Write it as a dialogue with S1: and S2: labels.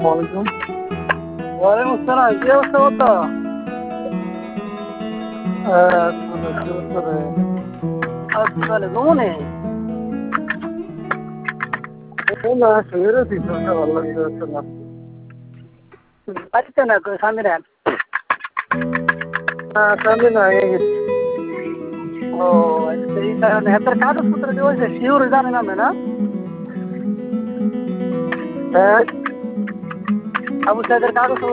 S1: ওয়ালাইকুম।
S2: ওয়ালাইকুম আসসালাম, কি অবস্থা বলতো?
S1: কি অবস্থা রে?
S2: হাসপাতালে ঘুমনে?
S1: এই না, শুয়ে রয়েছি, শরীরটা ভালো লাগছে না।
S2: বাড়িতে না স্বামীরা?
S1: সামনে না আগে গেছি।
S2: ও আচ্ছা, এই কারণে হাতের কাগজপত্র কি হয়েছে শিওর জানেন আপনি না?
S1: হ্যাঁ,
S2: আবু সাইদের কাগজ